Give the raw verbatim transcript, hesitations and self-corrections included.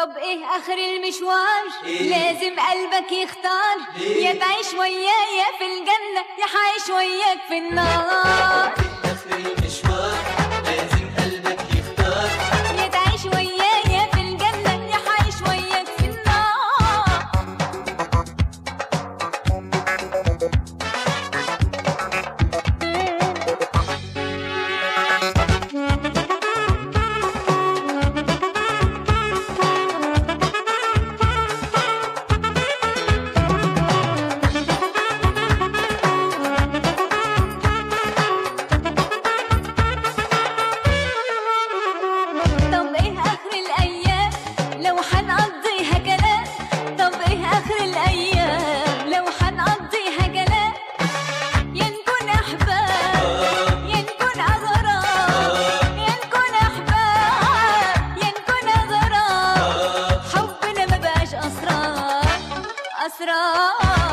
طب ايه اخر المشوار؟ إيه؟ لازم قلبك يختار. إيه؟ يا تعيش ويايا في الجنة يا حعيش وياك في النار. اخر المشوار لازم قلبك يختار. يا تعيش ويايا في الجنة يا حعيش وياك في النار. طب ايه اخر الايام لو حنقضيها كلام؟ طب ايه اخر الايام لو حنقضيها كلام؟ يا نكون احباب يا نكون اغراب، يا نكون احباب يا نكون اغراب. حبنا ما بقاش اسرار اسرار.